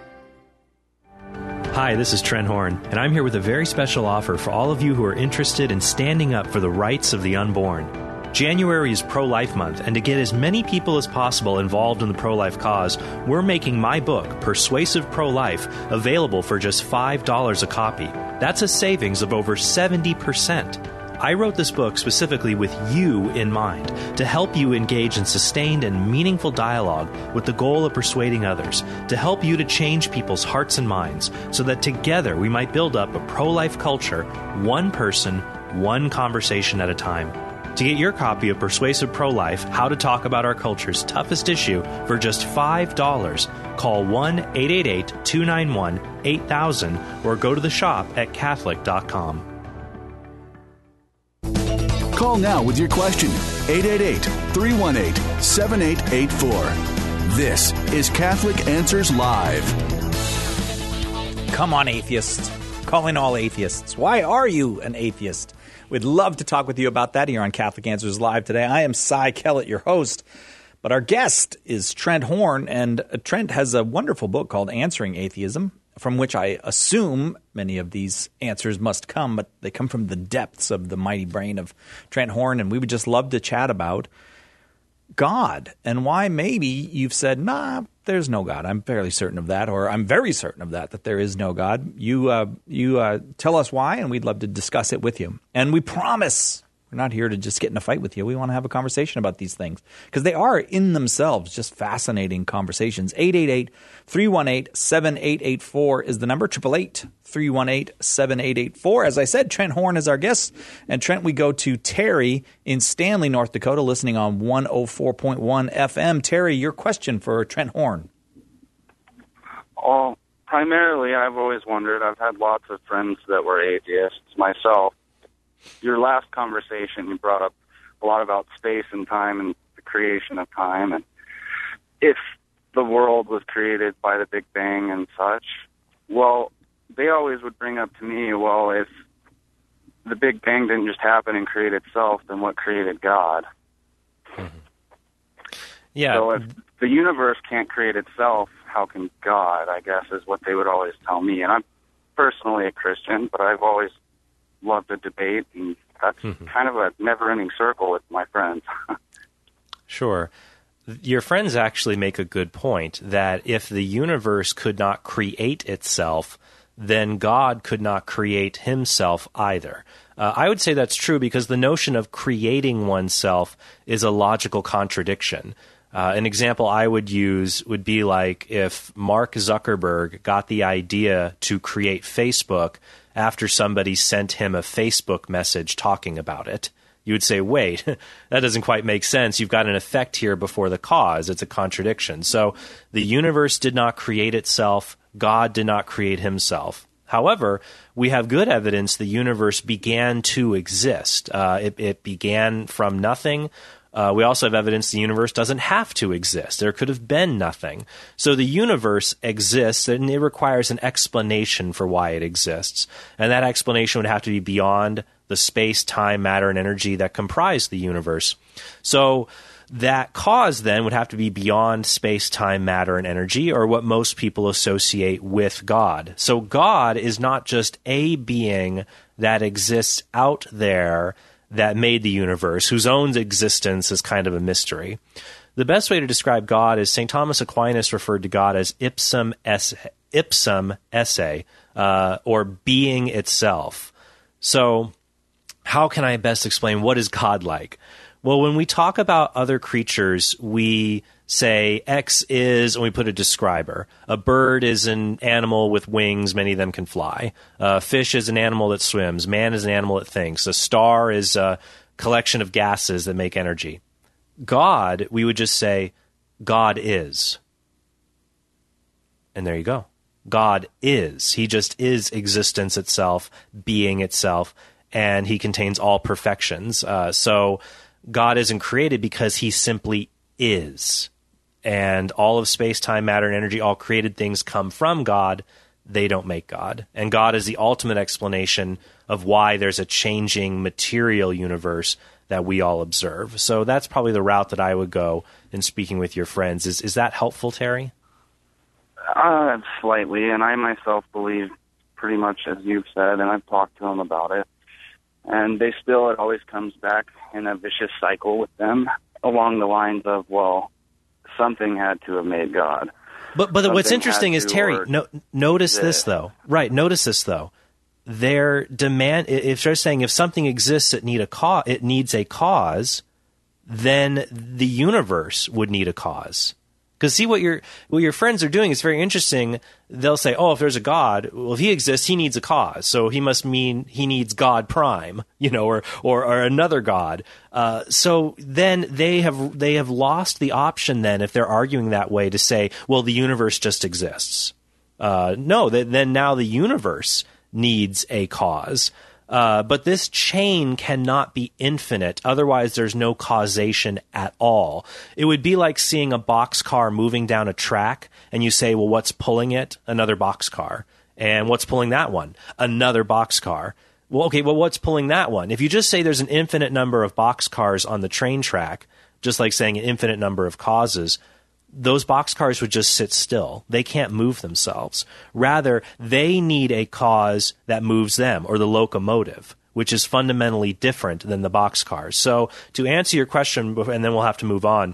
Hi, this is Trent Horn, and I'm here with a very special offer for all of you who are interested in standing up for the rights of the unborn. January is Pro-Life Month, and to get as many people as possible involved in the pro-life cause, we're making my book, Persuasive Pro-Life, available for just five dollars a copy. That's a savings of over seventy percent. I wrote this book specifically with you in mind, to help you engage in sustained and meaningful dialogue with the goal of persuading others, to help you to change people's hearts and minds, so that together we might build up a pro-life culture, one person, one conversation at a time. To get your copy of Persuasive Pro-Life, How to Talk About Our Culture's Toughest Issue, for just five dollars, call one eight eight eight, two nine one, eight thousand or go to the shop at Catholic dot com. Call now with your question, eight eight eight, three one eight, seven eight eight four. This is Catholic Answers Live. Come on, atheists. Calling all atheists. Why are you an atheist? We'd love to talk with you about that here on Catholic Answers Live today. I am Cy Kellett, your host, but our guest is Trent Horn, and Trent has a wonderful book called Answering Atheism, from which I assume many of these answers must come, but they come from the depths of the mighty brain of Trent Horn, and we would just love to chat about God and why maybe you've said, nah, there's no God. I'm fairly certain of that, or I'm very certain of that, that there is no God. You uh, you uh, tell us why, and we'd love to discuss it with you. And we promise we're not here to just get in a fight with you. We want to have a conversation about these things because they are in themselves just fascinating conversations. eight eight eight, three one eight, seven eight eight four is the number, eight eight eight, three one eight, seven eight eight four. As I said, Trent Horn is our guest. And Trent, we go to Terry in Stanley, North Dakota, listening on one oh four point one F M. Terry, your question for Trent Horn. Well, primarily, I've always wondered, I've had lots of friends that were atheists myself. Your last conversation, you brought up a lot about space and time and the creation of time. And if the world was created by the Big Bang and such, well, they always would bring up to me, well, if the Big Bang didn't just happen and create itself, then what created God? Mm-hmm. Yeah. So if the universe can't create itself, how can God, I guess, is what they would always tell me. And I'm personally a Christian, but I've always loved to debate, and that's mm-hmm. kind of a never-ending circle with my friends. Sure. Your friends actually make a good point that if the universe could not create itself, then God could not create himself either. Uh, I would say that's true because the notion of creating oneself is a logical contradiction. Uh, an example I would use would be like if Mark Zuckerberg got the idea to create Facebook after somebody sent him a Facebook message talking about it. You would say, wait, that doesn't quite make sense. You've got an effect here before the cause. It's a contradiction. So the universe did not create itself. God did not create himself. However, we have good evidence the universe began to exist. Uh, it, it began from nothing. Uh, we also have evidence the universe doesn't have to exist. There could have been nothing. So the universe exists, and it requires an explanation for why it exists. And that explanation would have to be beyond the space, time, matter, and energy that comprise the universe. So that cause then would have to be beyond space, time, matter, and energy, or what most people associate with God. So God is not just a being that exists out there that made the universe, whose own existence is kind of a mystery. The best way to describe God is Saint Thomas Aquinas referred to God as ipsum esse, ipsum esse, uh, or being itself. So how can I best explain what is God like? Well, when we talk about other creatures, we say X is, and we put a describer. A bird is an animal with wings. Many of them can fly. A fish is an animal that swims. Man is an animal that thinks. A star is a collection of gases that make energy. God, we would just say, God is. And there you go. God is. He just is existence itself, being itself, and he contains all perfections. Uh, so God isn't created because he simply is. And all of space, time, matter, and energy, all created things come from God. They don't make God. And God is the ultimate explanation of why there's a changing material universe that we all observe. So that's probably the route that I would go in speaking with your friends. Is is that helpful, Terry? Uh, slightly, and I myself believe pretty much as you've said, and I've talked to them about it. And they still, it always comes back in a vicious cycle with them along the lines of, well, something had to have made God. But but Something what's interesting is, Terry, or, no, notice this. this, though. Right, notice this, though. Their demand, if they're saying if something exists, it, need a ca- it needs a cause, then the universe would need a cause. Because see what your what your friends are doing is very interesting. They'll say, "Oh, if there's a God, well, if he exists, he needs a cause. So he must mean he needs God Prime, you know, or or, or another God." Uh, so then they have they have lost the option. Then, if they're arguing that way, to say, "Well, the universe just exists." Uh, no, th- then now the universe needs a cause. Uh, but this chain cannot be infinite. Otherwise, there's no causation at all. It would be like seeing a boxcar moving down a track, and you say, well, what's pulling it? Another boxcar. And what's pulling that one? Another boxcar. Well, okay, well, what's pulling that one? If you just say there's an infinite number of boxcars on the train track, just like saying an infinite number of causes, those boxcars would just sit still. They can't move themselves. Rather, they need a cause that moves them, or the locomotive, which is fundamentally different than the boxcars. So to answer your question, and then we'll have to move on,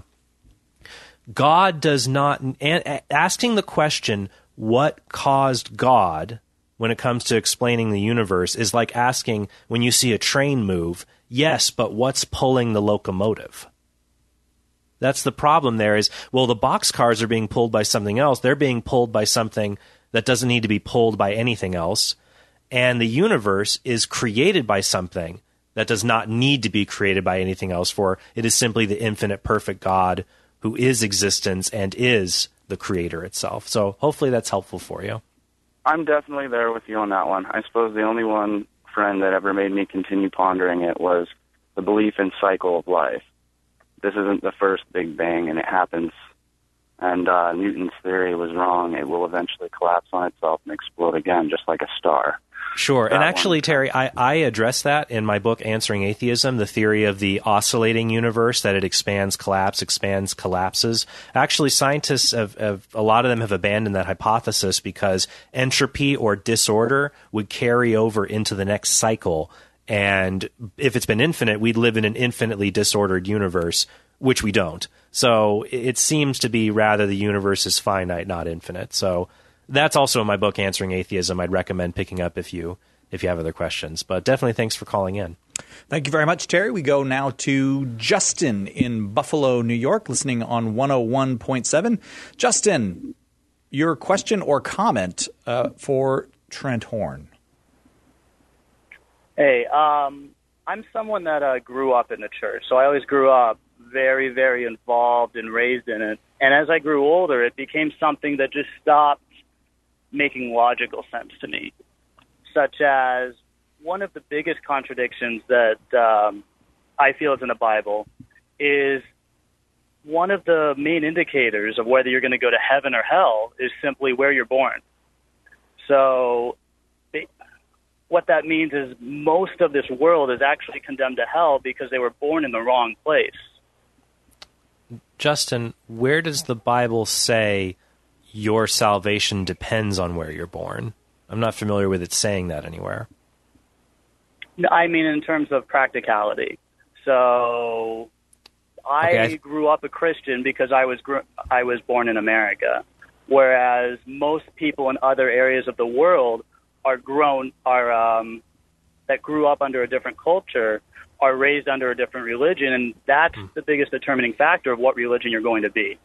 God does not, asking the question, what caused God, when it comes to explaining the universe, is like asking, when you see a train move, yes, but what's pulling the locomotive? That's the problem there is, well, the boxcars are being pulled by something else. They're being pulled by something that doesn't need to be pulled by anything else. And the universe is created by something that does not need to be created by anything else, for it is simply the infinite, perfect God who is existence and is the creator itself. So hopefully that's helpful for you. I'm definitely there with you on that one. I suppose the only one friend that ever made me continue pondering it was the belief in cycle of life. This isn't the first Big Bang, and it happens. And uh, Newton's theory was wrong. It will eventually collapse on itself and explode again, just like a star. Sure. That And actually, one. Terry, I, I address that in my book, Answering Atheism, the theory of the oscillating universe, that it expands, collapses, expands, collapses. Actually, scientists, have, have a lot of them have abandoned that hypothesis because entropy or disorder would carry over into the next cycle. And if it's been infinite, we'd live in an infinitely disordered universe, which we don't. So it seems to be rather the universe is finite, not infinite. So that's also in my book, Answering Atheism. I'd recommend picking up if you if you have other questions. But definitely thanks for calling in. Thank you very much, Terry. We go now to Justin in Buffalo, New York, listening on one oh one point seven. Justin, your question or comment uh, for Trent Horn. Hey, um, I'm someone that uh, grew up in the church, so I always grew up very, very involved and raised in it. And as I grew older, it became something that just stopped making logical sense to me, such as one of the biggest contradictions that um, I feel is in the Bible is one of the main indicators of whether you're going to go to heaven or hell is simply where you're born. So what that means is most of this world is actually condemned to hell because they were born in the wrong place. Justin, where does the Bible say your salvation depends on where you're born? I'm not familiar with it saying that anywhere. I mean, in terms of practicality. So I Okay, I- grew up a Christian because I was gr- I was born in America, whereas most people in other areas of the world are grown are um, that grew up under a different culture are raised under a different religion, and that's mm. the biggest determining factor of what religion you're going to be.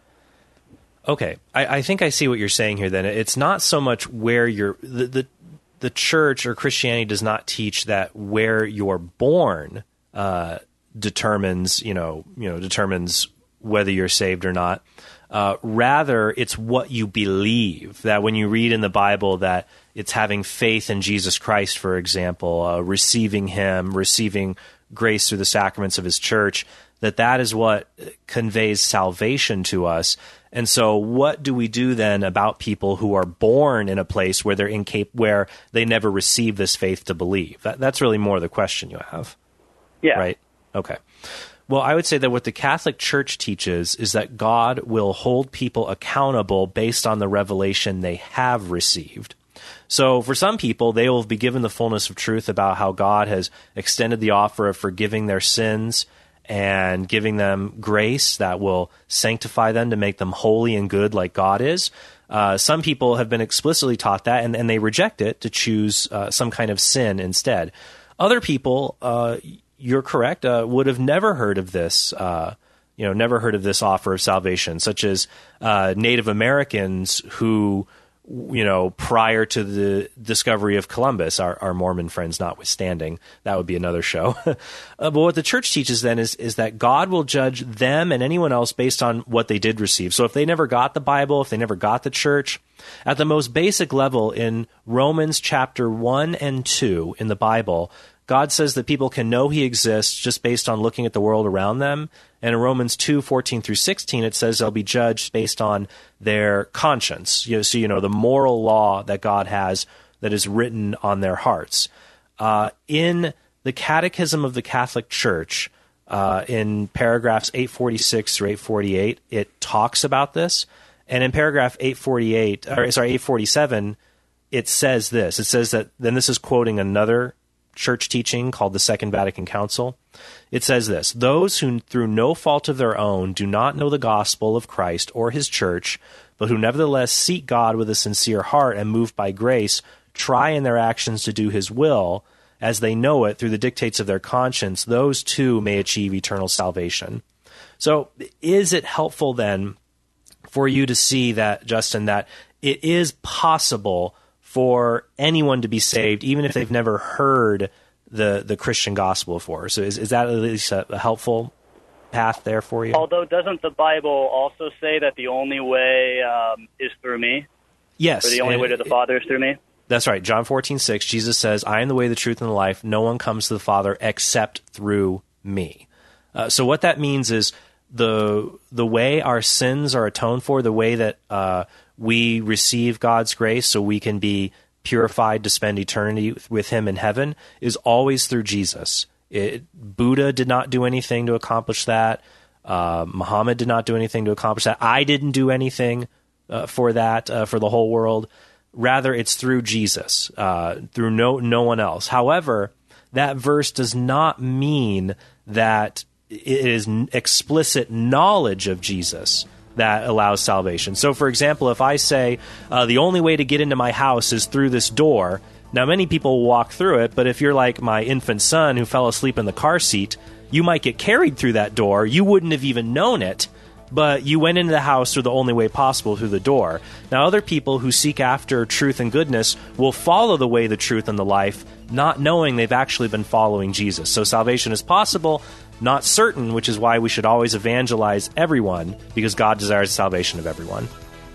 Okay, I, I think I see what you're saying here. Then it's not so much where you're the, the the church or Christianity does not teach that where you're born uh, determines you know you know determines whether you're saved or not. Uh, rather, it's what you believe. That when you read in the Bible that it's having faith in Jesus Christ, for example, uh, receiving Him, receiving grace through the sacraments of His church, that that is what conveys salvation to us. And so what do we do then about people who are born in a place where they're incap- where they never receive this faith to believe? That, that's really more the question you have. Yeah. Right? Okay. Well, I would say that what the Catholic Church teaches is that God will hold people accountable based on the revelation they have received. So for some people, they will be given the fullness of truth about how God has extended the offer of forgiving their sins and giving them grace that will sanctify them to make them holy and good like God is. Uh, some people have been explicitly taught that, and, and they reject it to choose uh, some kind of sin instead. Other people, uh, you're correct, uh, would have never heard of this, uh, you know, never heard of this offer of salvation, such as uh, Native Americans who, you know, prior to the discovery of Columbus, our, our Mormon friends notwithstanding, that would be another show. uh, but what the church teaches then is, is that God will judge them and anyone else based on what they did receive. So if they never got the Bible, if they never got the church, at the most basic level in Romans chapter one and two in the Bible, God says that people can know He exists just based on looking at the world around them. And in Romans two, fourteen through sixteen, it says they'll be judged based on their conscience. You know, so, you know, the moral law that God has that is written on their hearts. Uh, in the Catechism of the Catholic Church, uh, in paragraphs eight forty-six through eight forty-eight, it talks about this. And in paragraph eight forty-eight, or sorry, eight forty-seven, it says this. It says that, then this is quoting another church teaching called the Second Vatican Council. It says this: those who through no fault of their own do not know the gospel of Christ or His church, but who nevertheless seek God with a sincere heart and moved by grace, try in their actions to do His will, as they know it through the dictates of their conscience, those too may achieve eternal salvation. So is it helpful then for you to see that, Justin, that it is possible for anyone to be saved, even if they've never heard the the Christian gospel before? So is, is that at least a, a helpful path there for you? Although, doesn't the Bible also say that the only way um, is through me? Yes. Or the only way to the Father is through me? That's right. John fourteen six, Jesus says, I am the way, the truth, and the life. No one comes to the Father except through me. Uh, so what that means is the the way our sins are atoned for, the way that uh, we receive God's grace so we can be purified to spend eternity with Him in heaven, is always through Jesus. It, Buddha did not do anything to accomplish that. Uh, Muhammad did not do anything to accomplish that. I didn't do anything uh, for that, uh, for the whole world. Rather, it's through Jesus, uh, through no no one else. However, that verse does not mean that it is explicit knowledge of Jesus that allows salvation. So, for example, if I say, uh, the only way to get into my house is through this door, now many people will walk through it, but if you're like my infant son who fell asleep in the car seat, you might get carried through that door. You wouldn't have even known it, but you went into the house through the only way possible, through the door. Now, other people who seek after truth and goodness will follow the way, the truth, and the life, not knowing they've actually been following Jesus. So salvation is possible, not certain, which is why we should always evangelize everyone, because God desires the salvation of everyone.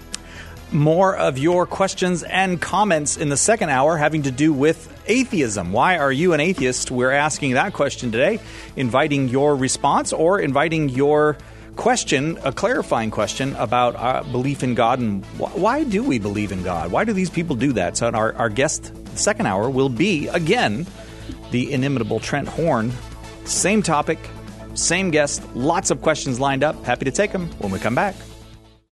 More of your questions and comments in the second hour having to do with atheism. Why are you an atheist? We're asking that question today, inviting your response or inviting your question, a clarifying question about our belief in God and wh- why do we believe in God? Why do these people do that? So our, our guest, the second hour, will be, again, the inimitable Trent Horn. Same topic, same guest, lots of questions lined up. Happy to take them when we come back.